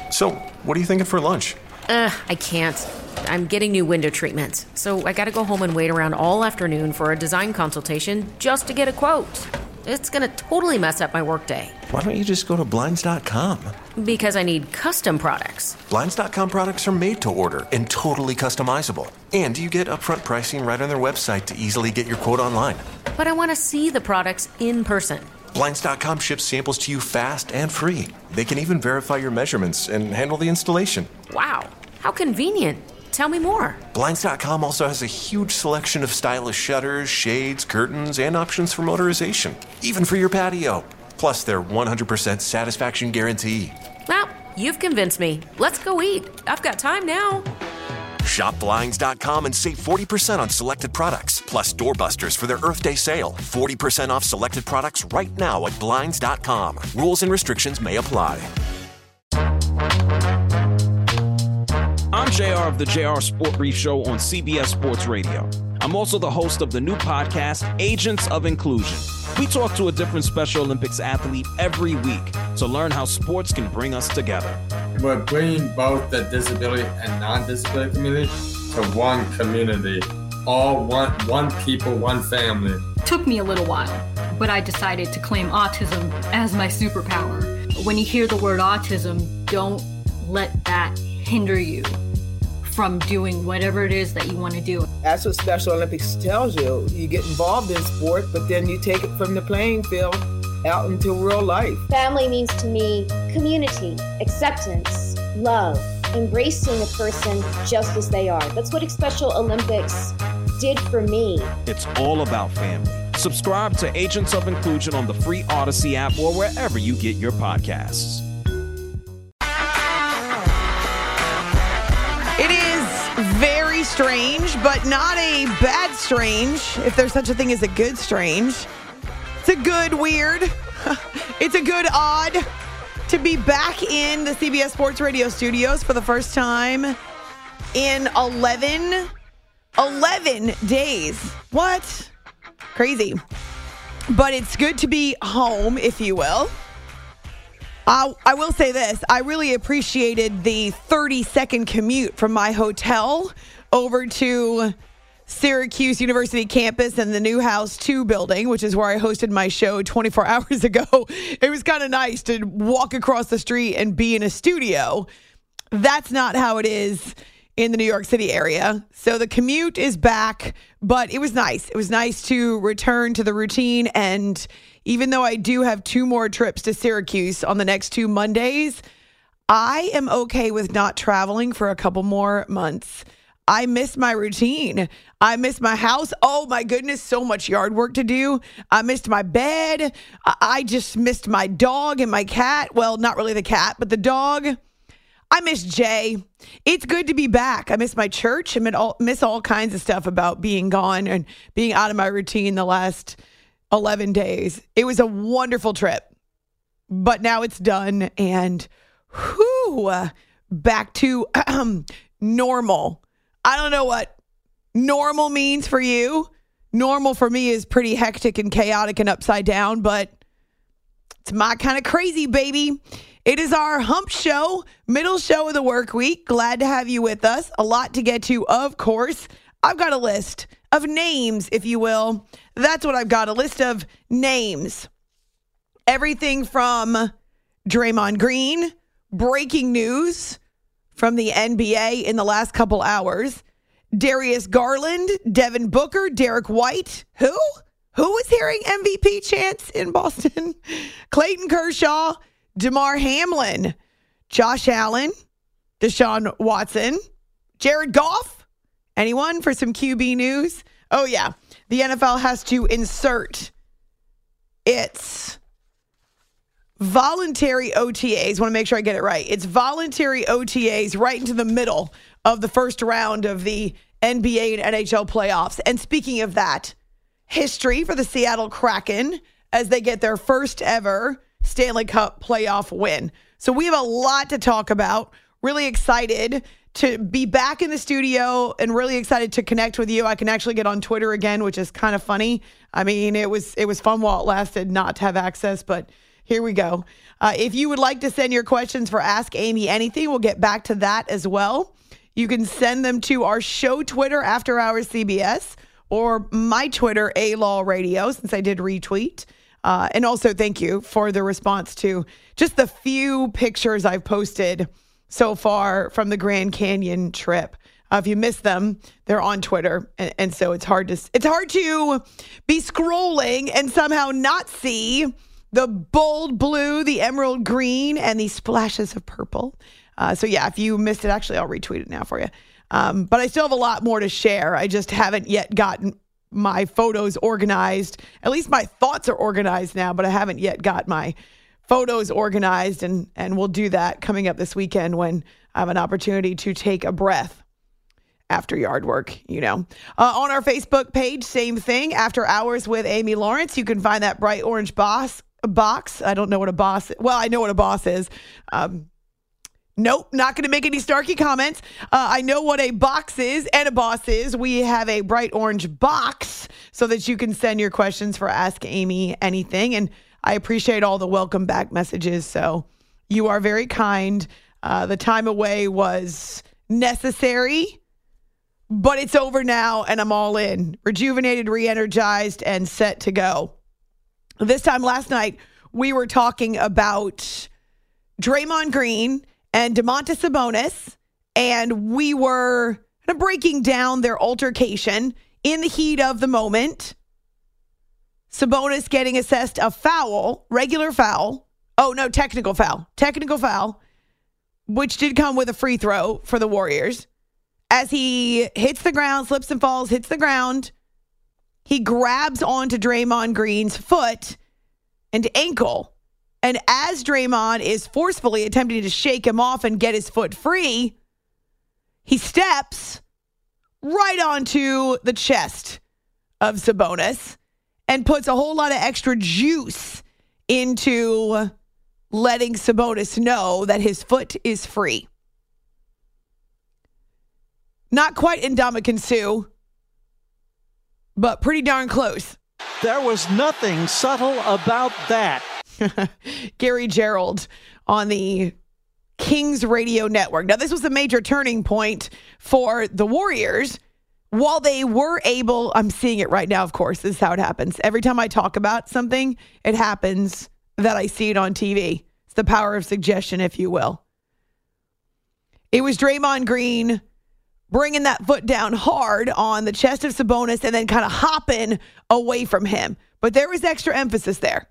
So, what are you thinking for lunch? I can't. I'm getting new window treatments, so I gotta go home and wait around all afternoon for a design consultation just to get a quote. It's gonna totally mess up my workday. Why don't you just go to Blinds.com? Because I need custom products. Blinds.com products are made to order and totally customizable. And you get upfront pricing right on their website to easily get your quote online. But I want to see the products in person. Blinds.com ships samples to you fast and free. They can even verify your measurements and handle the installation. Wow, how convenient. Tell me more. Blinds.com also has a huge selection of stylish shutters, shades, curtains, and options for motorization, even for your patio. Plus their 100% satisfaction guarantee. Well, you've convinced me. Let's go eat. I've got time now. Shop Blinds.com and save 40% on selected products. Plus doorbusters for their Earth Day sale. 40% off selected products right now at Blinds.com. Rules and restrictions may apply. I'm JR of the JR Sport Brief Show on CBS Sports Radio. I'm also the host of the new podcast, Agents of Inclusion. We talk to a different Special Olympics athlete every week to learn how sports can bring us together. We're bringing both the disability and non-disability community to one community. All one people, one family. Took me a little while, but I decided to claim autism as my superpower. When you hear the word autism, don't let that hinder you from doing whatever it is that you want to do. That's what Special Olympics tells you. You get involved in sport, but then you take it from the playing field out into real life. Family means to me community, acceptance, love, embracing a person just as they are. That's what Special Olympics did for me. It's all about family. Subscribe to Agents of Inclusion on the free Odyssey app or wherever you get your podcasts. It is very strange, but not a bad strange, if there's such a thing as a good strange. It's a good weird. It's a good odd to be back in the CBS Sports Radio studios for the first time in 11 days. What? Crazy. But it's good to be home, if you will. I will say this. I really appreciated the 30-second commute from my hotel over to Syracuse University campus and the Newhouse 2 building, which is where I hosted my show 24 hours ago. It was kind of nice to walk across the street and be in a studio. That's not how it is in the New York City area. So the commute is back, but it was nice. It was nice to return to the routine. And even though I do have 2 more trips to Syracuse on the next 2 Mondays, I am okay with not traveling for a couple more months. I miss my routine. I miss my house. Oh my goodness, so much yard work to do. I missed my bed. I just missed my dog and my cat. Well, not really the cat, but the dog. I miss Jay. It's good to be back. I miss my church. I miss all kinds of stuff about being gone and being out of my routine the last 11 days. It was a wonderful trip, but now it's done and back to normal. I don't know what normal means for you. Normal for me is pretty hectic and chaotic and upside down, but it's my kind of crazy, baby. It is our hump show, middle show of the work week. Glad to have you with us. A lot to get to, of course. I've got a list of names, if you will. That's what I've got, a list of names. Everything from Draymond Green, breaking news from the NBA in the last couple hours. Darius Garland, Devin Booker, Derek White. Who was hearing MVP chants in Boston? Clayton Kershaw, DeMar Hamlin, Josh Allen, Deshaun Watson, Jared Goff. Anyone for some QB news? Oh, yeah. The NFL has to insert its voluntary OTAs. Want to make sure I get it right. It's voluntary OTAs right into the middle of the first round of the NBA and NHL playoffs. And speaking of that, history for the Seattle Kraken as they get their first ever Stanley Cup playoff win. So we have a lot to talk about. Really excited to be back in the studio and really excited to connect with you. I can actually get on Twitter again, which is kind of funny. I mean, it was fun while it lasted not to have access, but Here we go. If you would like to send your questions for Ask Amy Anything, we'll get back to that as well. You can send them to our show Twitter, After Hours CBS, or my Twitter, A-Law Radio, since I did retweet. And also thank you for the response to just the few pictures I've posted so far from the Grand Canyon trip. If you missed them, they're on Twitter. And so it's hard to be scrolling and somehow not see the bold blue, the emerald green, and the splashes of purple. So yeah, if you missed it, actually, I'll retweet it now for you. But I still have a lot more to share. I just haven't yet gotten my photos organized. At least my thoughts are organized now, but I haven't yet got my photos organized. And we'll do that coming up this weekend when I have an opportunity to take a breath after yard work, On our Facebook page, same thing, After Hours with Amy Lawrence. You can find that bright orange box. I don't know what a boss is. Well, I know what a boss is. Nope, not going to make any snarky comments. I know what a box is and a boss is. We have a bright orange box so that you can send your questions for Ask Amy Anything. And I appreciate all the welcome back messages. So you are very kind. The time away was necessary, but it's over now and I'm all in. Rejuvenated, re-energized, and set to go. This time last night, we were talking about Draymond Green and Domantas Sabonis, and we were kind of breaking down their altercation in the heat of the moment. Sabonis getting assessed a foul, regular foul. Oh, no, technical foul, which did come with a free throw for the Warriors. As he hits the ground, slips and falls, hits the ground, he grabs onto Draymond Green's foot and ankle. And as Draymond is forcefully attempting to shake him off and get his foot free, he steps right onto the chest of Sabonis and puts a whole lot of extra juice into letting Sabonis know that his foot is free. Not quite Ndamukong Suh, but pretty darn close. There was nothing subtle about that. Gary Gerald on the Kings Radio Network. Now, this was a major turning point for the Warriors. While they were able, I'm seeing it right now, of course, this is how it happens. Every time I talk about something, it happens that I see it on TV. It's the power of suggestion, if you will. It was Draymond Green bringing that foot down hard on the chest of Sabonis and then kind of hopping away from him. But there was extra emphasis there.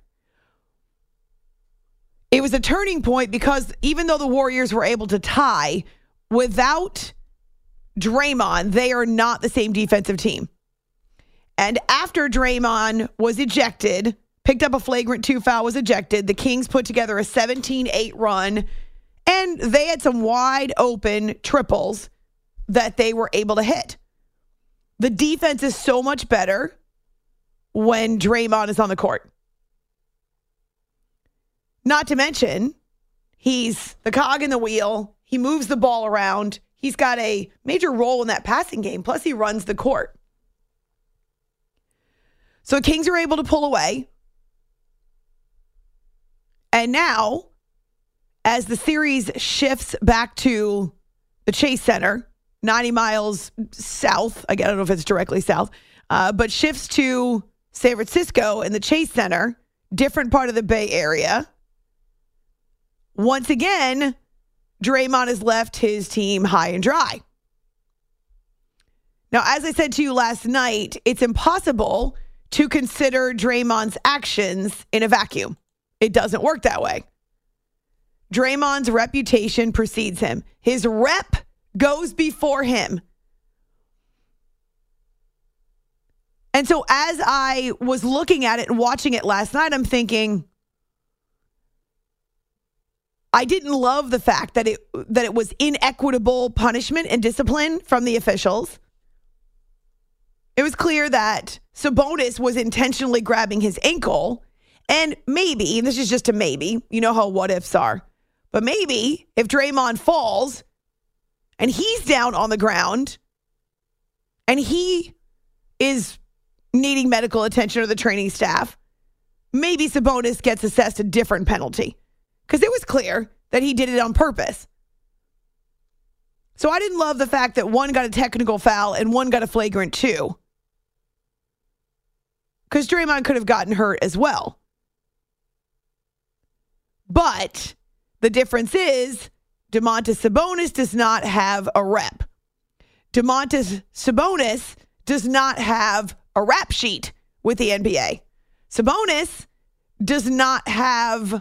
It was a turning point because even though the Warriors were able to tie, without Draymond, they are not the same defensive team. And after Draymond was ejected, picked up a flagrant 2 foul, was ejected, the Kings put together a 17-8 run, and they had some wide open triples that they were able to hit. The defense is so much better when Draymond is on the court. Not to mention, he's the cog in the wheel. He moves the ball around. He's got a major role in that passing game. Plus, he runs the court. So the Kings are able to pull away. And now, as the series shifts back to the Chase Center, 90 miles south, I don't know if it's directly south, but shifts to San Francisco and the Chase Center, different part of the Bay Area. Once again, Draymond has left his team high and dry. Now, as I said to you last night, it's impossible to consider Draymond's actions in a vacuum. It doesn't work that way. Draymond's reputation precedes him. His rep goes before him. And so as I was looking at it and watching it last night, I'm thinking, I didn't love the fact that it was inequitable punishment and discipline from the officials. It was clear that Sabonis was intentionally grabbing his ankle, and maybe, and this is just a maybe, you know how what ifs are, but maybe if Draymond falls and he's down on the ground and he is needing medical attention or the training staff, maybe Sabonis gets assessed a different penalty because it was clear that he did it on purpose. So I didn't love the fact that one got a technical foul and one got a flagrant 2. Because Draymond could have gotten hurt as well. But the difference is Domantas Sabonis does not have a rep. Domantas Sabonis does not have a rap sheet with the NBA. Sabonis does not have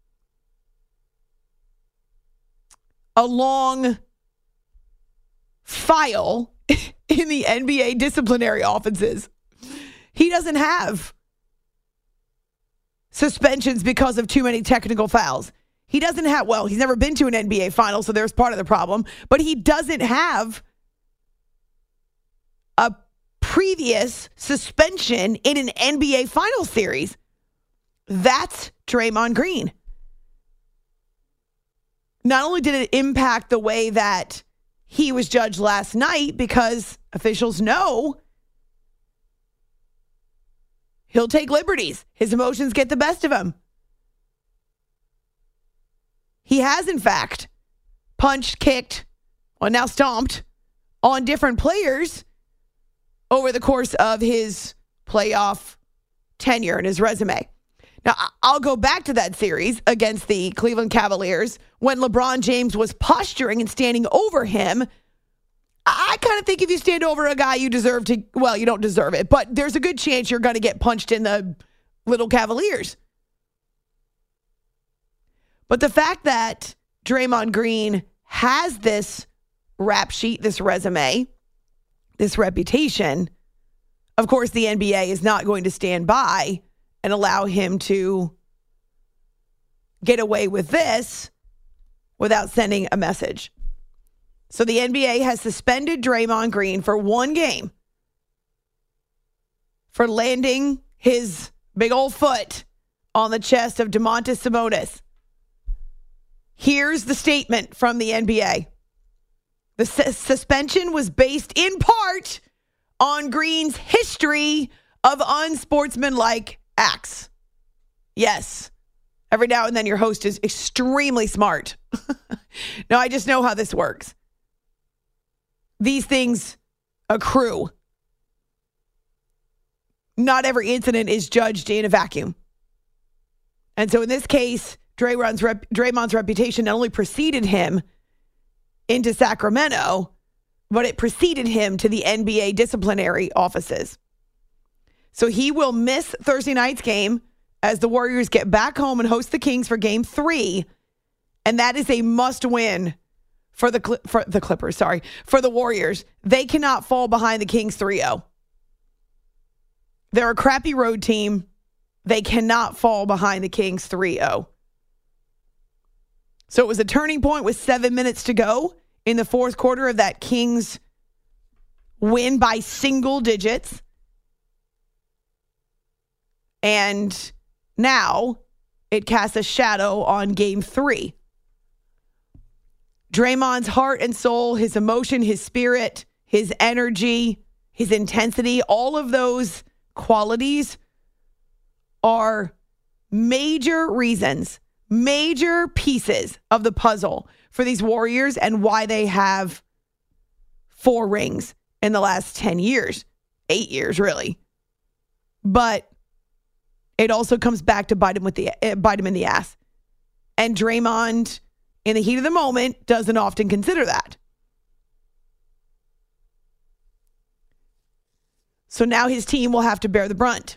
a long file in the NBA disciplinary offices. He doesn't have suspensions because of too many technical fouls. He doesn't have, well, he's never been to an NBA final, so there's part of the problem, but he doesn't have a previous suspension in an NBA final series. That's Draymond Green. Not only did it impact the way that he was judged last night, because officials know he'll take liberties. His emotions get the best of him. He has, in fact, punched, kicked, well, now stomped on different players over the course of his playoff tenure and his resume. Now, I'll go back to that series against the Cleveland Cavaliers when LeBron James was posturing and standing over him. I kind of think if you stand over a guy, you deserve to, well, you don't deserve it, but there's a good chance you're going to get punched in the little Cavaliers. But the fact that Draymond Green has this rap sheet, this resume, this reputation, of course, the NBA is not going to stand by and allow him to get away with this without sending a message. So the NBA has suspended Draymond Green for 1 game for landing his big old foot on the chest of Domantas Sabonis. Here's the statement from the NBA. The suspension was based in part on Green's history of unsportsmanlike acts. Yes. Every now and then your host is extremely smart. Now, I just know how this works. These things accrue. Not every incident is judged in a vacuum. And so in this case, Draymond's reputation not only preceded him into Sacramento, but it preceded him to the NBA disciplinary offices. So he will miss Thursday night's game as the Warriors get back home and host the Kings for Game 3. And that is a must-win for the Clippers, for the Warriors. They cannot fall behind the Kings 3-0. They're a crappy road team. They cannot fall behind the Kings 3-0. So it was a turning point with 7 minutes to go in the fourth quarter of that Kings win by single digits. And now it casts a shadow on Game 3. Draymond's heart and soul, his emotion, his spirit, his energy, his intensity, all of those qualities are major reasons, major pieces of the puzzle for these Warriors and why they have 4 rings in the last 10 years, 8 years, really. But it also comes back to bite him in the ass. And Draymond, in the heat of the moment, doesn't often consider that. So now his team will have to bear the brunt.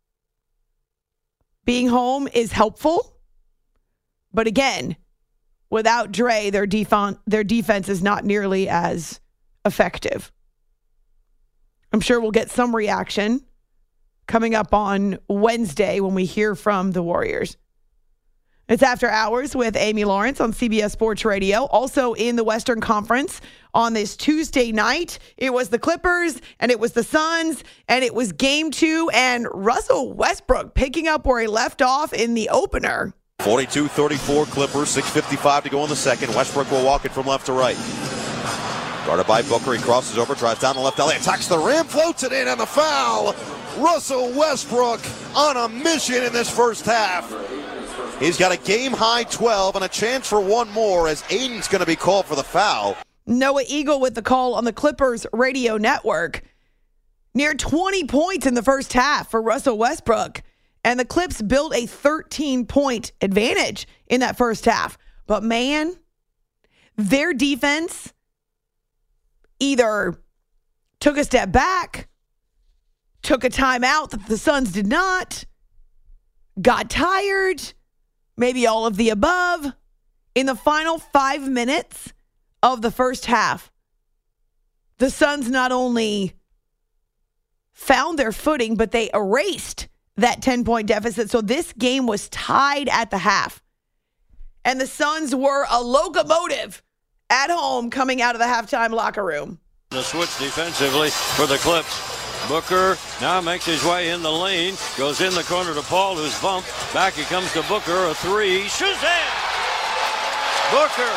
Being home is helpful. But again, without Dre, their defense is not nearly as effective. I'm sure we'll get some reaction coming up on Wednesday when we hear from the Warriors. It's After Hours with Amy Lawrence on CBS Sports Radio. Also in the Western Conference on this Tuesday night, it was the Clippers and it was the Suns and it was Game 2 and Russell Westbrook picking up where he left off in the opener. 42-34 Clippers, 6:55 to go in the second. Westbrook will walk it from left to right. Guarded by Booker, he crosses over, drives down the left alley, attacks the rim, floats it in, and the foul. Russell Westbrook on a mission in this first half. He's got a game-high 12 and a chance for one more as Aiden's going to be called for the foul. Noah Eagle with the call on the Clippers radio network. Near 20 points in the first half for Russell Westbrook. And the Clips built a 13-point advantage in that first half. But man, their defense either took a step back, took a timeout that the Suns did not, got tired, maybe all of the above. In the final 5 minutes of the first half, the Suns not only found their footing, but they erased that 10-point deficit. So this game was tied at the half. And the Suns were a locomotive at home coming out of the halftime locker room. The switch defensively for the Clips. Booker now makes his way in the lane, goes in the corner to Paul, who's bumped. Back he comes to Booker, a three. Shazam! Booker,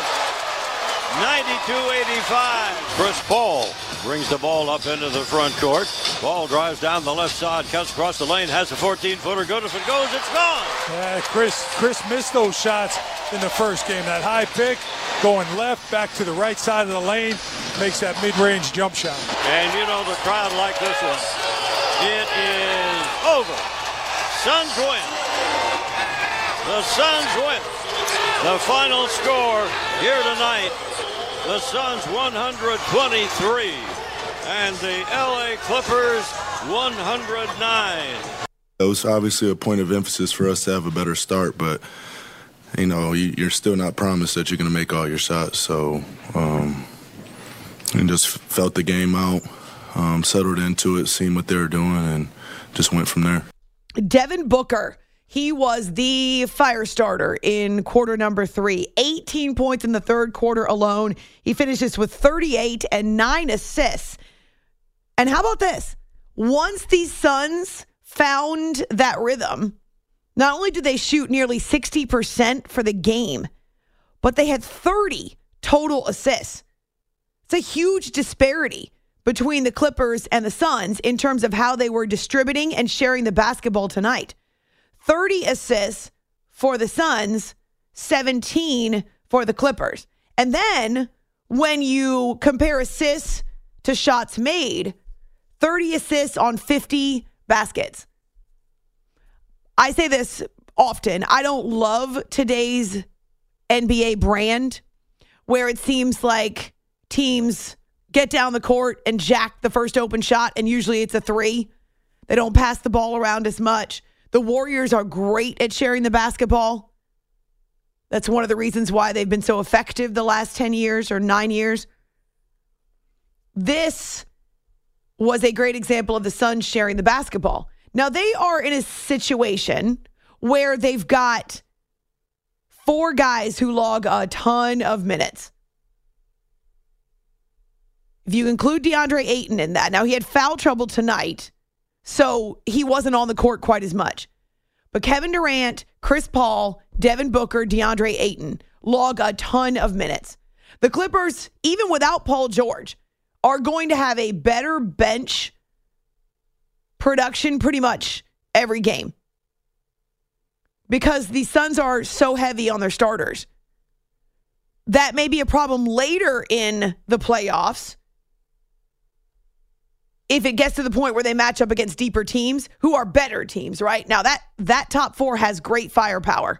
92-85. Chris Paul brings the ball up into the front court. Ball drives down the left side, cuts across the lane, has a 14-footer. Good if it goes, it's gone. Yeah, Chris missed those shots in the first game. That high pick, going left, back to the right side of the lane, makes that mid-range jump shot. And you know the crowd like this one. It is over. Suns win. The Suns win. The final score here tonight, the Suns 123 and the LA Clippers 109. It was obviously a point of emphasis for us to have a better start, but you know, you're still not promised that you're going to make all your shots. So and just felt the game out, settled into it, seen what they were doing, and just went from there. Devin Booker, he was the fire starter in quarter number 3. 18 points in the third quarter alone. He finishes with 38 and 9 assists. And how about this? Once these Suns found that rhythm, not only did they shoot nearly 60% for the game, but they had 30 total assists. It's a huge disparity between the Clippers and the Suns in terms of how they were distributing and sharing the basketball tonight. 30 assists for the Suns, 17 for the Clippers. And then when you compare assists to shots made, 30 assists on 50 baskets. I say this often. I don't love today's NBA brand where it seems like teams get down the court and jack the first open shot, and usually it's a three. They don't pass the ball around as much. The Warriors are great at sharing the basketball. That's one of the reasons why they've been so effective the last 10 years or 9 years. This was a great example of the Suns sharing the basketball. Now, they are in a situation where they've got 4 guys who log a ton of minutes. If you include DeAndre Ayton in that. Now, he had foul trouble tonight, so he wasn't on the court quite as much. But Kevin Durant, Chris Paul, Devin Booker, DeAndre Ayton log a ton of minutes. The Clippers, even without Paul George, are going to have a better bench production pretty much every game because the Suns are so heavy on their starters. That may be a problem later in the playoffs if it gets to the point where they match up against deeper teams who are better teams, right? Now, that top 4 has great firepower.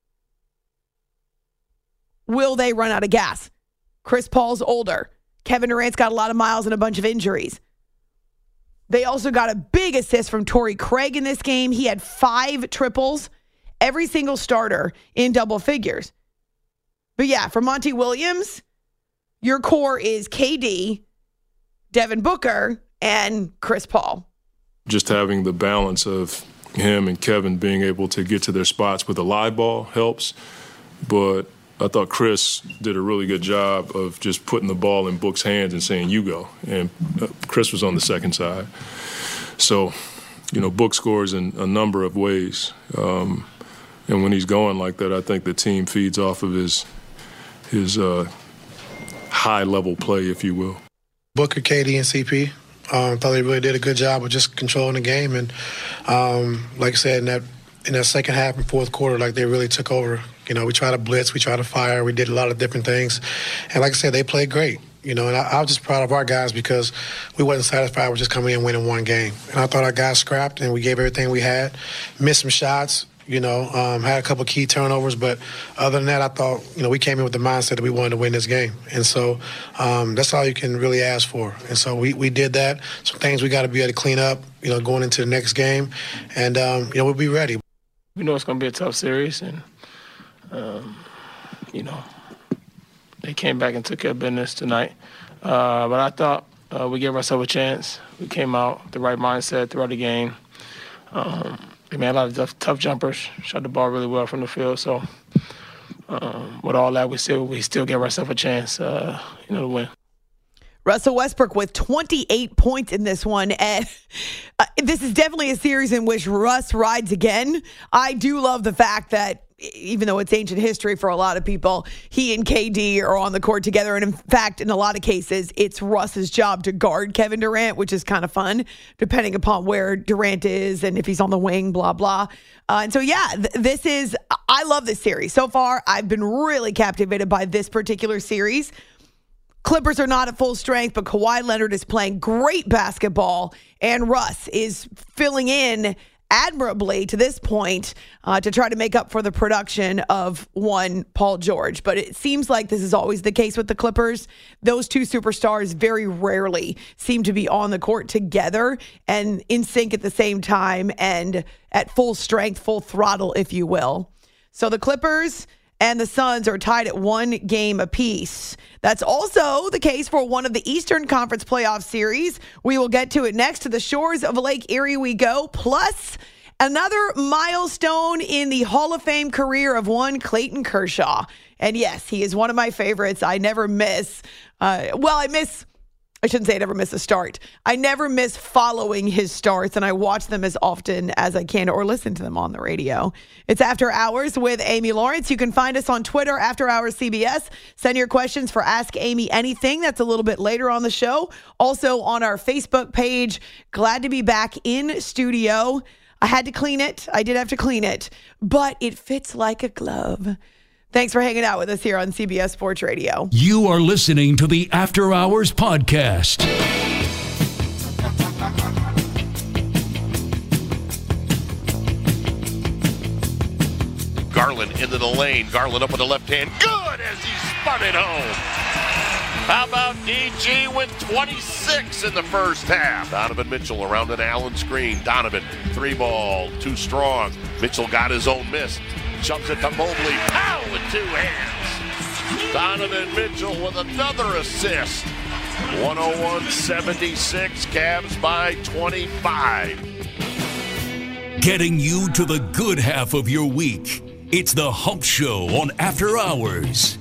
Will they run out of gas? Chris Paul's older. Kevin Durant's got a lot of miles and a bunch of injuries. They also got a big assist from Torrey Craig in this game. He had 5 triples, every single starter in double figures. But yeah, for Monty Williams, your core is KD, Devin Booker, and Chris Paul. Just having the balance of him and Kevin being able to get to their spots with a live ball helps. But I thought Chris did a really good job of just putting the ball in Book's hands and saying, you go. And Chris was on the second side. So, you know, Book scores in a number of ways. And when he's going like that, I think the team feeds off of his high-level play, if you will. Booker, KD, and CP, Thought they really did a good job of just controlling the game. And like I said, in that second half and fourth quarter, like they really took over. You know, we tried to blitz, we tried to fire, we did a lot of different things. And like I said, they played great. You know, and I was just proud of our guys because we wasn't satisfied with just coming in and winning one game. And I thought our guys scrapped and we gave everything we had, missed some shots, you know, had a couple key turnovers. But other than that, I thought, you know, we came in with the mindset that we wanted to win this game. And so that's all you can really ask for. And so we did that. Some things we got to be able to clean up, you know, going into the next game. And, you know, we'll be ready. We know it's going to be a tough series. And, you know, they came back and took care of business tonight. But I thought we gave ourselves a chance. We came out with the right mindset throughout the game. We made a lot of tough jumpers, shot the ball really well from the field. So with all that, we still gave ourselves a chance, to win. Russell Westbrook with 28 points in this one. And this is definitely a series in which Russ rides again. I do love the fact that even though it's ancient history for a lot of people, he and KD are on the court together. And in fact, in a lot of cases, it's Russ's job to guard Kevin Durant, which is kind of fun, depending upon where Durant is and if he's on the wing, blah, blah. And so, yeah, I love this series. So far, I've been really captivated by this particular series. Clippers are not at full strength, but Kawhi Leonard is playing great basketball, and Russ is filling in admirably to this point to try to make up for the production of one Paul George. But it seems like this is always the case with the Clippers. Those two superstars very rarely seem to be on the court together and in sync at the same time and at full strength, full throttle, if you will. So the Clippers and the Suns are tied at 1 game apiece. That's also the case for one of the Eastern Conference playoff series. We will get to it next. To the shores of Lake Erie we go, plus another milestone in the Hall of Fame career of one Clayton Kershaw. And yes, he is one of my favorites. I never miss, I shouldn't say I never miss a start. I never miss following his starts, and I watch them as often as I can or listen to them on the radio. It's After Hours with Amy Lawrence. You can find us on Twitter, After Hours CBS. Send your questions for Ask Amy Anything. That's a little bit later on the show. Also on our Facebook page. Glad to be back in studio. I had to clean it. I did have to clean it, but it fits like a glove. Thanks for hanging out with us here on CBS Sports Radio. You are listening to the After Hours Podcast. Garland into the lane. Garland up with the left hand. Good as he spun it home. How about DG with 26 in the first half? Donovan Mitchell around an Allen screen. Donovan, 3-ball, too strong. Mitchell got his own miss. Jumps it to Mobley. Pow with 2 hands. Donovan Mitchell with another assist. 101-76. Cavs by 25. Getting you to the good half of your week. It's the Hump Show on After Hours.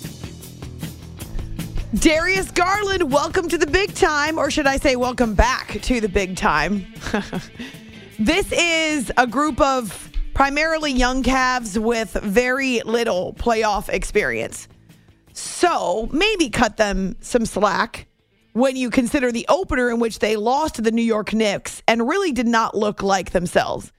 Darius Garland, welcome to the big time, or should I say welcome back to the big time. This is a group of primarily young Cavs with very little playoff experience. So maybe cut them some slack when you consider the opener in which they lost to the New York Knicks and really did not look like themselves.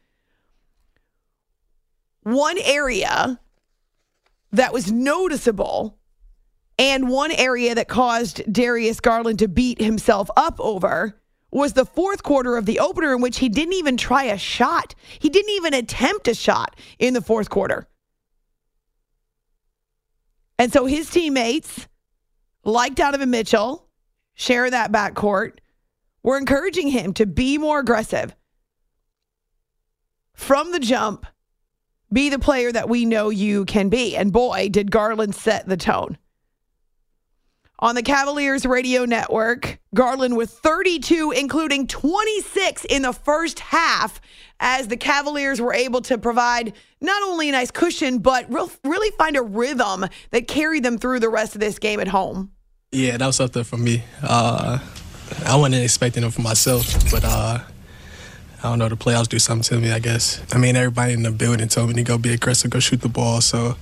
One area that was noticeable and one area that caused Darius Garland to beat himself up over was the fourth quarter of the opener in which he didn't even try a shot. He didn't even attempt a shot in the fourth quarter. And so his teammates, like Donovan Mitchell, share that backcourt, were encouraging him to be more aggressive. From the jump, be the player that we know you can be. And boy, did Garland set the tone. On the Cavaliers radio network, Garland with 32, including 26 in the first half, as the Cavaliers were able to provide not only a nice cushion, but really find a rhythm that carried them through the rest of this game at home. Yeah, that was something for me. I wasn't expecting it for myself, but I don't know, the playoffs do something to me, I guess. I mean, everybody in the building told me to go be aggressive, go shoot the ball. So,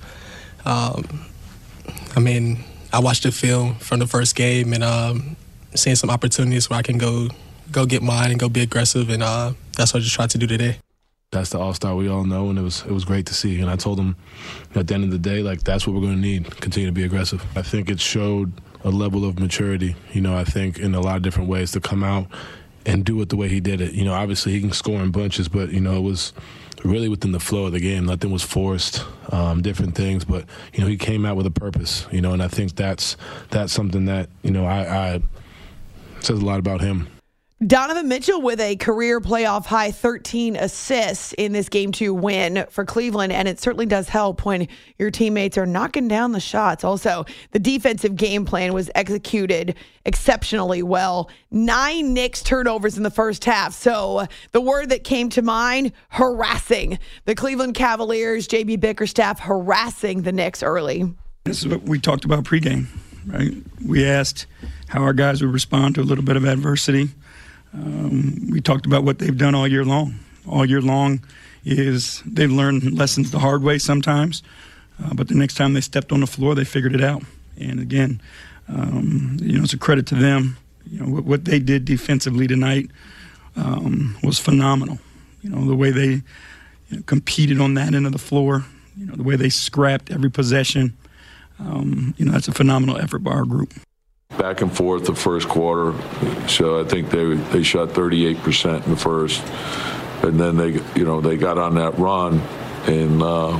I watched the film from the first game and seeing some opportunities where I can go go get mine and go be aggressive, and that's what I just tried to do today. That's the all-star we all know, and it was great to see. And I told him at the end of the day, like, that's what we're going to need, continue to be aggressive. I think it showed a level of maturity, I think in a lot of different ways to come out and do it the way he did it. Obviously he can score in bunches, but, it was really within the flow of the game. Nothing was forced, different things. But, he came out with a purpose, and I think that's something that, I says a lot about him. Donovan Mitchell with a career playoff high 13 assists in this Game 2 win for Cleveland, and it certainly does help when your teammates are knocking down the shots. Also, the defensive game plan was executed exceptionally well. 9 Knicks turnovers in the first half. So the word that came to mind, harassing. The Cleveland Cavaliers, J.B. Bickerstaff harassing the Knicks early. This is what we talked about pregame, right? We asked how our guys would respond to a little bit of adversity. We talked about what they've done all year long. All year long is they've learned lessons the hard way sometimes, but the next time they stepped on the floor, they figured it out. And again, it's a credit to them. What they did defensively tonight was phenomenal. The way they competed on that end of the floor, the way they scrapped every possession. That's a phenomenal effort by our group. Back and forth the first quarter, so I think they shot 38% in the first, and then they got on that run, and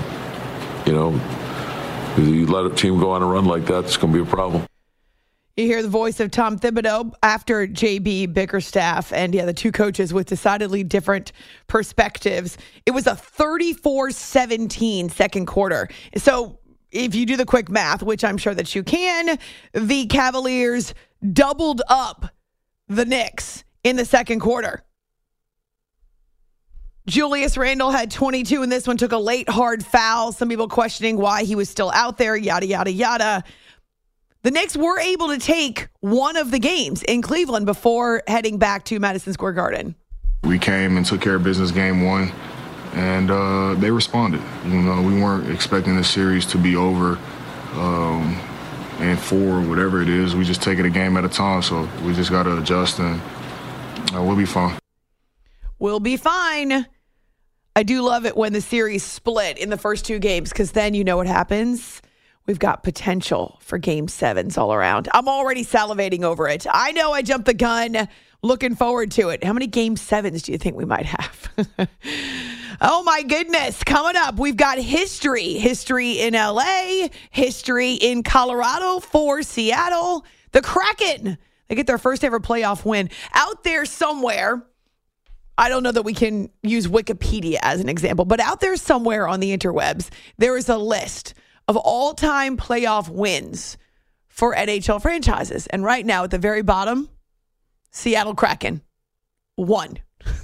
you let a team go on a run like that, it's going to be a problem. You hear the voice of Tom Thibodeau after J.B. Bickerstaff, and the two coaches with decidedly different perspectives. It was a 34-17 second quarter. So if you do the quick math, which I'm sure that you can, the Cavaliers doubled up the Knicks in the second quarter. Julius Randle had 22 in this one, took a late hard foul. Some people questioning why he was still out there, yada, yada, yada. The Knicks were able to take one of the games in Cleveland before heading back to Madison Square Garden. We came and took care of business game one. And they responded. We weren't expecting the series to be over and 4, whatever it is. We just take it a game at a time. So we just got to adjust, and we'll be fine. We'll be fine. I do love it when the series split in the first 2 games, because then you know what happens. We've got potential for Game 7s all around. I'm already salivating over it. I know I jumped the gun. Looking forward to it. How many Game 7s do you think we might have? Oh, my goodness. Coming up, we've got history. History in L.A., history in Colorado for Seattle. The Kraken, they get their first ever playoff win. Out there somewhere, I don't know that we can use Wikipedia as an example, but out there somewhere on the interwebs, there is a list of all-time playoff wins for NHL franchises. And right now, at the very bottom, Seattle Kraken, 1.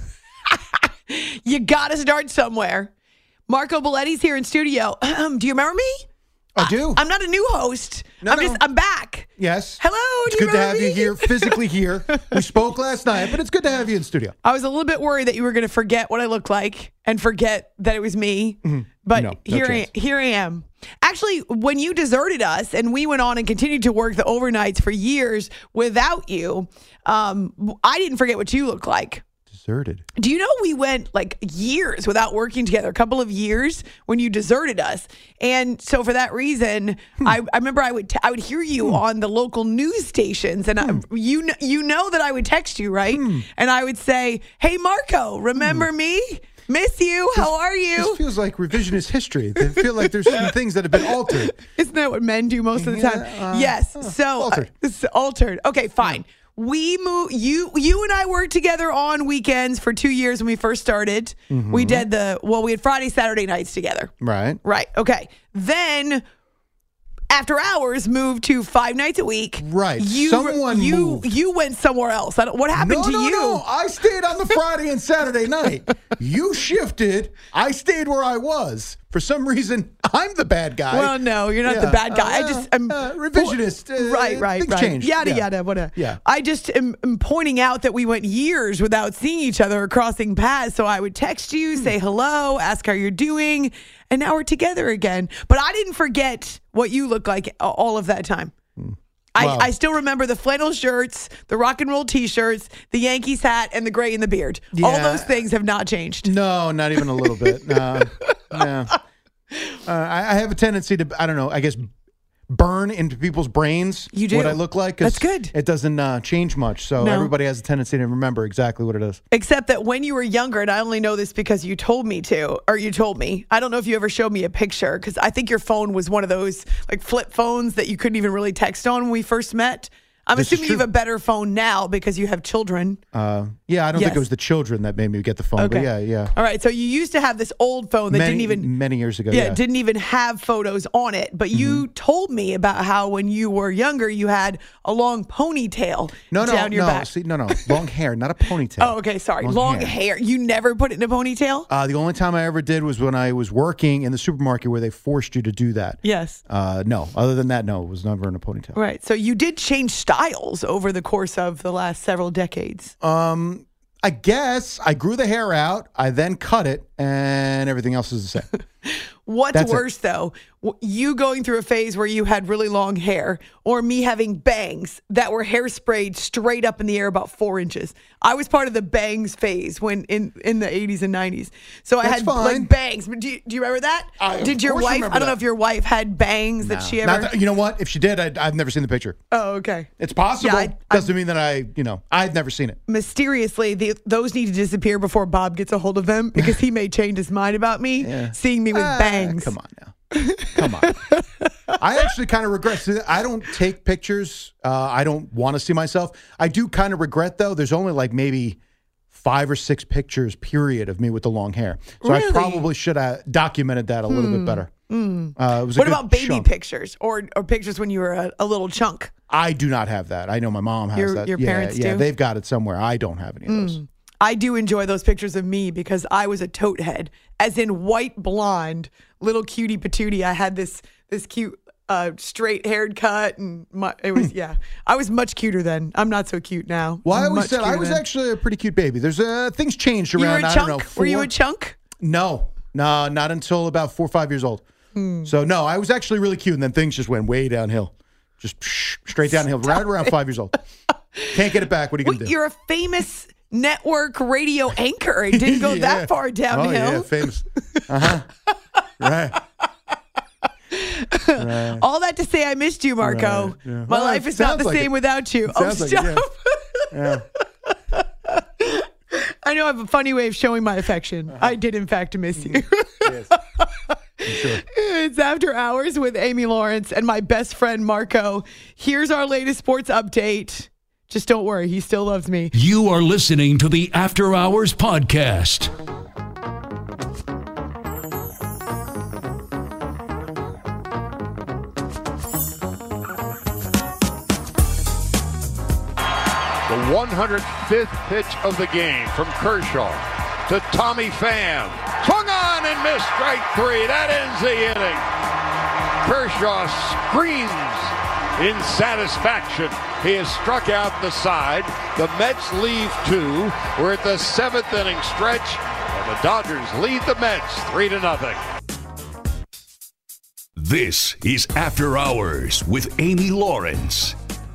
You got to start somewhere. Marco Belletti's here in studio. Do you remember me? I do. I'm not a new host. I'm back. Yes. Hello. It's good to have you here, physically here. We spoke last night, but it's good to have you in studio. I was a little bit worried that you were going to forget what I looked like and forget that it was me. Mm-hmm. But no here I am. Actually, when you deserted us and we went on and continued to work the overnights for years without you, I didn't forget what you looked like. Deserted. Do you know we went like years without working together, a couple of years when you deserted us? And so for that reason, I remember I would hear you on the local news stations, and you know that I would text you, right? And I would say, "Hey, Marco, remember me? Miss you. How are you?" This feels like revisionist history. I feel like there's some things that have been altered. Isn't that what men do most of the time? Yes. Altered. It's altered. Okay, fine. We moved. You and I worked together on weekends for 2 years when we first started. Mm-hmm. We did we had Friday, Saturday nights together. Right. Okay. Then after hours, moved to 5 nights a week. Right. You went somewhere else. What happened to you? No. I stayed on the Friday and Saturday night. You shifted. I stayed where I was. For some reason, I'm the bad guy. Well, no, you're not the bad guy. I'm revisionist. Right. Things change. Yada, whatever. Yeah. I just am pointing out that we went years without seeing each other or crossing paths. So I would text you, say hello, ask how you're doing, and now we're together again. But I didn't forget what you look like all of that time. I still remember the flannel shirts, the rock and roll T-shirts, the Yankees hat, and the gray in the beard. Yeah. All those things have not changed. No, not even a little bit. No. I have a tendency to, I don't know, I guess burn into people's brains You do. what I look like. 'Cause That's good. It doesn't change much. So No. everybody has a tendency to remember exactly what it is. Except that when you were younger, and I only know this because you told me to, or you told me. I don't know if you ever showed me a picture, because I think your phone was one of those like flip phones that you couldn't even really text on when we first met. I'm This is assuming you have true. a better phone now because you have children. Yeah, I don't think Yes. it was the children that made me get the phone. Okay. But yeah. All right, so you used to have this old phone that Many years ago. Yeah. didn't even have photos on it. But you told me about how when you were younger, you had a long ponytail down your back. See, no. Long hair, not a ponytail. Oh, okay, sorry. Long hair. You never put it in a ponytail? The only time I ever did was when I was working in the supermarket where they forced you to do that. Yes. No. Other than that, no, it was never in a ponytail. Right. So you did change styles over the course of the last several decades. I guess I grew the hair out. I then cut it, and everything else is the same. What's That's it. worse, though? You going through a phase where you had really long hair, or me having bangs that were hairsprayed straight up in the air about 4 inches. I was part of the bangs phase when in the 80s and 90s. So I That's had fine. like bangs. Do you remember that? Did your course wife? remember I don't know that. if your wife had bangs that she ever. You know what? If she did, I've never seen the picture. Oh, okay. It's possible. Yeah, Doesn't mean that I've never seen it. Mysteriously, those need to disappear before Bob gets a hold of them, because he may change his mind about me seeing me with bangs. Come on now. Come on. I actually kind of regret. I don't take pictures. I don't want to see myself. I do kind of regret, though. There's only like maybe 5 or 6 pictures, period, of me with the long hair. So Really? I probably should have documented that a little bit better. It was a What good about baby chunk. pictures or pictures when you were a little chunk? I do not have that. I know my mom has that. Your Yeah, parents yeah, do? they've got it somewhere. I don't have any of those. I do enjoy those pictures of me because I was a tote head, as in white blonde, little cutie patootie. I had this cute straight haired cut, and it was I was much cuter then. I'm not so cute now. Well, I I'm always much said I cuter was then. actually a pretty cute baby. There's things changed You were around. a I chunk? don't know. Were you 4 a chunk? No, not until about 4 or 5 years old. So no, I was actually really cute, and then things just went way downhill, just straight downhill, right around 5 years old. Can't get it back. What are you gonna do? You're a famous network radio anchor. It didn't go that far downhill. Oh yeah, famous. Right. Right. All that to say, I missed you, Marco. Right, yeah. My Well, life it is not sounds the like same it. without you. It sounds like it, stop. Yeah. I know I have a funny way of showing my affection. I did, in fact, miss you. Yes. Sure. It's After Hours with Amy Lawrence and my best friend, Marco. Here's our latest sports update. Just don't worry, he still loves me. You are listening to the After Hours Podcast. The 105th pitch of the game from Kershaw to Tommy Pham. Swung on and missed, strike 3. That ends the inning. Kershaw screams in satisfaction. He has struck out the side. The Mets leave 2. We're at the 7th inning stretch, and the Dodgers lead the Mets 3-0. This is After Hours with Amy Lawrence.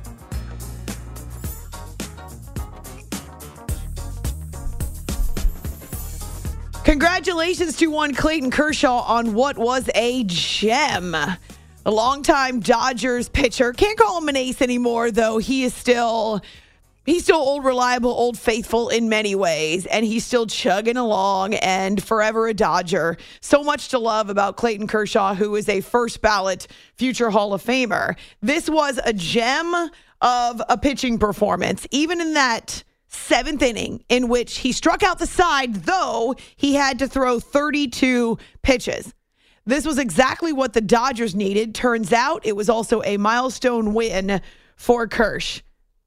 Congratulations to one Clayton Kershaw on what was a gem. A longtime Dodgers pitcher. Can't call him an ace anymore, though. He's still old, reliable, old faithful in many ways, and he's still chugging along and forever a Dodger. So much to love about Clayton Kershaw, who is a first ballot future Hall of Famer. This was a gem of a pitching performance, even in that 7th inning in which he struck out the side, though he had to throw 32 pitches. This was exactly what the Dodgers needed. Turns out it was also a milestone win for Kersh.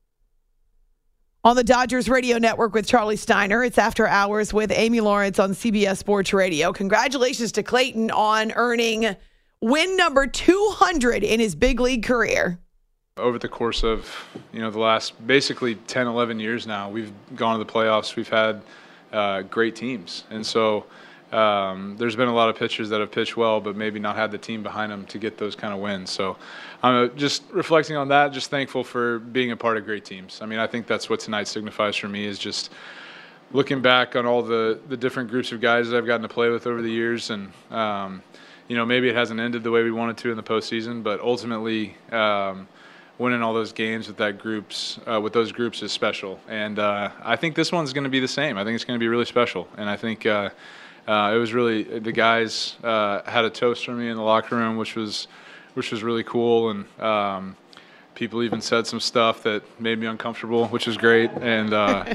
On the Dodgers radio network with Charlie Steiner, it's After Hours with Amy Lawrence on CBS Sports Radio. Congratulations to Clayton on earning win number 200 in his big league career. Over the course of, the last basically 10, 11 years now, we've gone to the playoffs. We've had great teams. And so there's been a lot of pitchers that have pitched well, but maybe not had the team behind them to get those kind of wins. So I'm just reflecting on that, just thankful for being a part of great teams. I mean, I think that's what tonight signifies for me, is just looking back on all the different groups of guys that I've gotten to play with over the years. And, maybe it hasn't ended the way we wanted to in the postseason, but ultimately winning all those games with those groups is special. And I think this one's going to be the same. I think it's going to be really special. And I think it was really, the guys had a toast for me in the locker room, which was really cool. And people even said some stuff that made me uncomfortable, which was great. And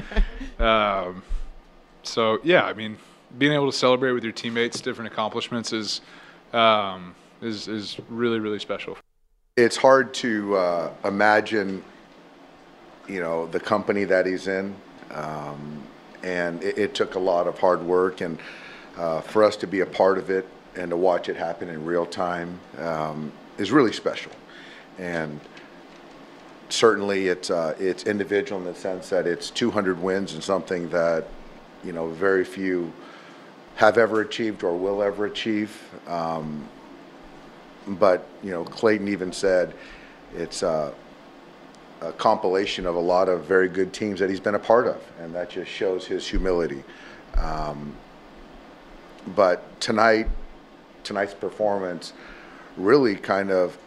so, yeah, I mean, being able to celebrate with your teammates different accomplishments is really, really special. It's hard to imagine, the company that he's in, and it took a lot of hard work, and for us to be a part of it and to watch it happen in real time is really special. And certainly it's individual in the sense that it's 200 wins and something that, very few have ever achieved or will ever achieve. But, Clayton even said it's a compilation of a lot of very good teams that he's been a part of, and that just shows his humility. But tonight's performance really kind of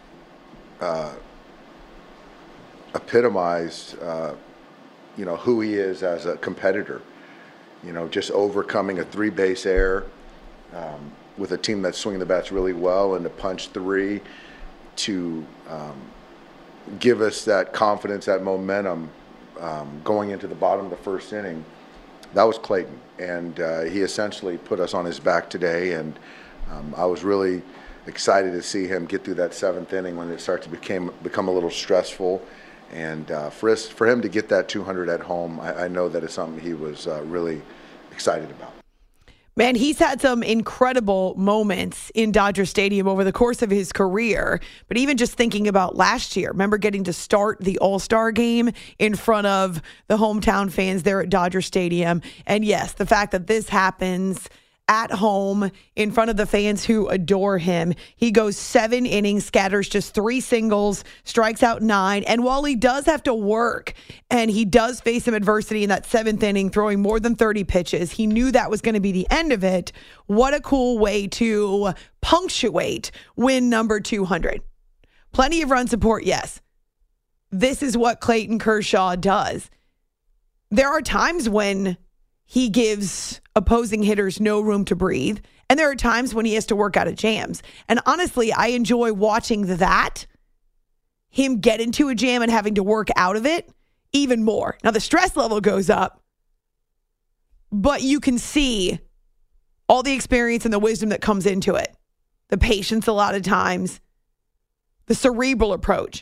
epitomized, who he is as a competitor. Just overcoming a 3-base error with a team that's swinging the bats really well, and to punch 3 to give us that confidence, that momentum going into the bottom of the first inning. That was Clayton, and he essentially put us on his back today, and I was really excited to see him get through that 7th inning when it started to become a little stressful. And for him to get that 200 at home, I know that it's something he was really excited about. Man, he's had some incredible moments in Dodger Stadium over the course of his career. But even just thinking about last year, remember getting to start the All-Star game in front of the hometown fans there at Dodger Stadium. And yes, the fact that this happens at home in front of the fans who adore him. He goes 7 innings, scatters just 3 singles, strikes out 9. And while he does have to work and he does face some adversity in that 7th inning, throwing more than 30 pitches, he knew that was going to be the end of it. What a cool way to punctuate win number 200. Plenty of run support, yes. This is what Clayton Kershaw does. There are times when he gives opposing hitters no room to breathe. And there are times when he has to work out of jams. And honestly, I enjoy watching that, him get into a jam and having to work out of it even more. Now, the stress level goes up, but you can see all the experience and the wisdom that comes into it. The patience a lot of times, the cerebral approach.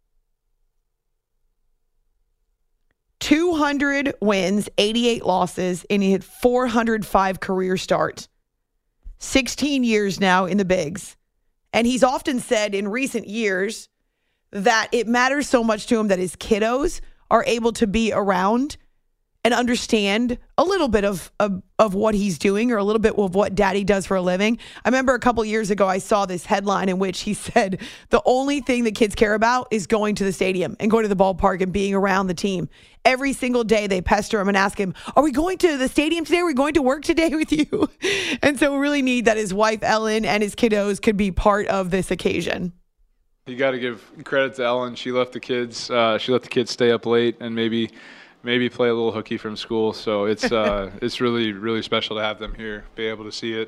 200 wins, 88 losses, and he had 405 career starts. 16 years now in the bigs. And he's often said in recent years that it matters so much to him that his kiddos are able to be around and understand a little bit of what he's doing, or a little bit of what daddy does for a living. I remember a couple years ago, I saw this headline in which he said the only thing that kids care about is going to the stadium and going to the ballpark and being around the team. Every single day they pester him and ask him, are we going to the stadium today? Are we going to work today with you? And so we really need that his wife, Ellen, and his kiddos could be part of this occasion. You got to give credit to Ellen. She let the kids stay up late and maybe play a little hooky from school. So it's it's really, really special to have them here, be able to see it.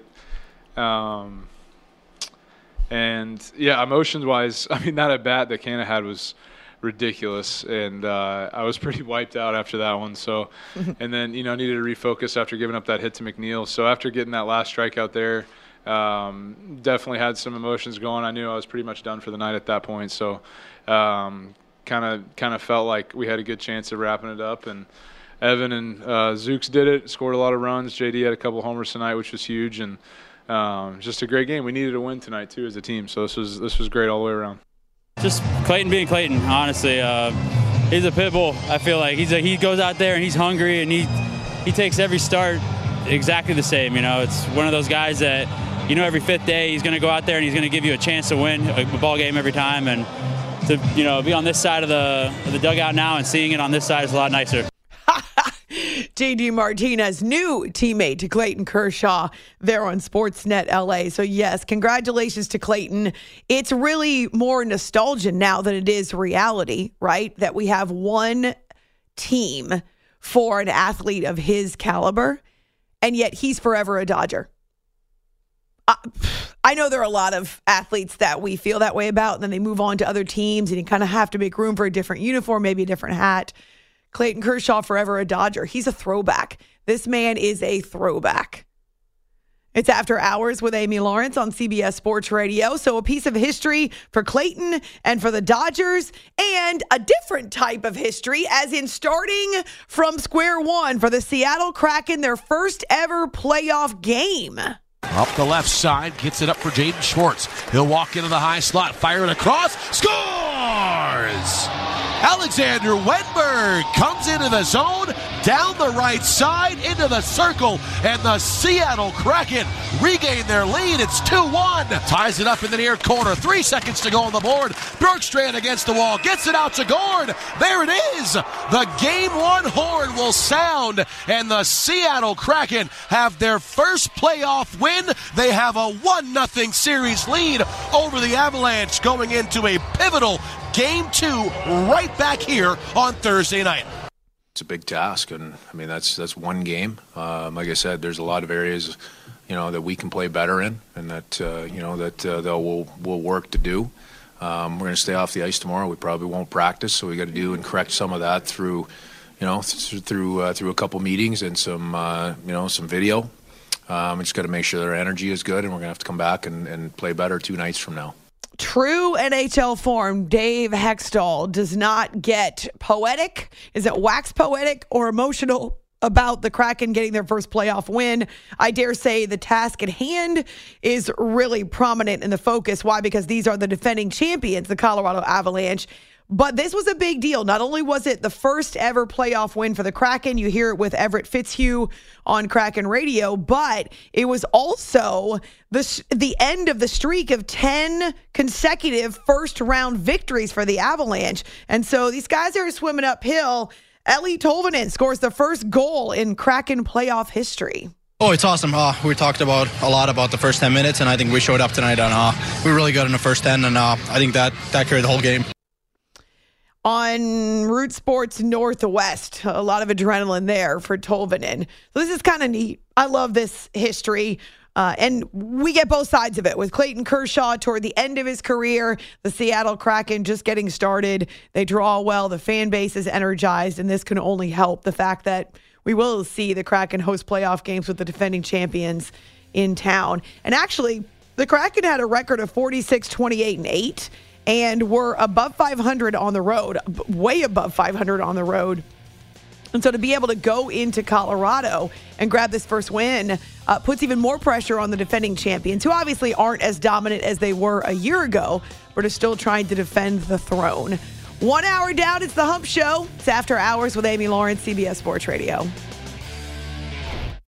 And yeah, emotions-wise, I mean, that at bat that Canna had was ridiculous, and I was pretty wiped out after that one. So, and then needed to refocus after giving up that hit to McNeil. So after getting that last strikeout there, definitely had some emotions going. I knew I was pretty much done for the night at that point. So. Kind of felt like we had a good chance of wrapping it up, and Evan and Zooks did it, scored a lot of runs. JD had a couple homers tonight, which was huge, and just a great game. We needed a win tonight too as a team, so this was great all the way around. Just Clayton being Clayton, honestly. He's a pit bull. I feel like he goes out there and he's hungry, and he takes every start exactly the same. You know, it's one of those guys that, you know, every fifth day he's going to go out there and he's going to give you a chance to win a ball game every time. And to, you know, be on this side of the dugout now and seeing it on this side is a lot nicer. JD Martinez, new teammate to Clayton Kershaw there on Sportsnet LA. So, yes, congratulations to Clayton. It's really more nostalgia now than it is reality, right? That we have one team for an athlete of his caliber, and yet he's forever a Dodger. I know there are a lot of athletes that we feel that way about, and then they move on to other teams, and you kind of have to make room for a different uniform, maybe a different hat. Clayton Kershaw, forever a Dodger. He's a throwback. This man is a throwback. It's After Hours with Amy Lawrence on CBS Sports Radio. So a piece of history for Clayton and for the Dodgers, and a different type of history, as in starting from square one for the Seattle Kraken, their first ever playoff game. Up the left side, gets it up for Jaden Schwartz. He'll walk into the high slot, fire it across, scores! Alexander Wenberg comes into the zone, down the right side, into the circle, and the Seattle Kraken regain their lead. It's 2-1. Ties it up in the near corner. 3 seconds to go on the board. Bjorkstrand against the wall, gets it out to Gord. There it is. The Game 1 horn will sound, and the Seattle Kraken have their first playoff win. They have a 1-0 series lead over the Avalanche going into a pivotal Game 2 right back here on Thursday night. It's a big task, and I mean that's one game. Like I said, there's a lot of areas, you know, that we can play better in, and that you know that we'll work to do. We're going to stay off the ice tomorrow. We probably won't practice, so we got to do and correct some of that through, you know, through a couple meetings and some you know, some video. We just got to make sure their energy is good, and we're going to have to come back and play better 2 nights from now. True NHL form, Dave Hextall does not get poetic. Is it wax poetic or emotional about the Kraken getting their first playoff win? I dare say the task at hand is really prominent in the focus. Why? Because these are the defending champions, the Colorado Avalanche. But this was a big deal. Not only was it the first ever playoff win for the Kraken, you hear it with Everett Fitzhugh on Kraken Radio, but it was also the end of the streak of 10 consecutive first-round victories for the Avalanche. And so these guys are swimming uphill. Eeli Tolvanen scores the first goal in Kraken playoff history. Oh, it's awesome. We talked a lot about the first 10 minutes, and I think we showed up tonight, and we were really good in the first 10, and I think that carried the whole game. On Root Sports Northwest, a lot of adrenaline there for Tolvanen. So this is kind of neat. I love this history. And we get both sides of it with Clayton Kershaw toward the end of his career, the Seattle Kraken just getting started. They draw well. The fan base is energized, and this can only help the fact that we will see the Kraken host playoff games with the defending champions in town. And actually, the Kraken had a record of 46-28-8. And we're above 500 on the road, way above 500 on the road. And so to be able to go into Colorado and grab this first win puts even more pressure on the defending champions, who obviously aren't as dominant as they were a year ago, but are still trying to defend the throne. 1 hour down, it's The Hump Show. It's After Hours with Amy Lawrence, CBS Sports Radio.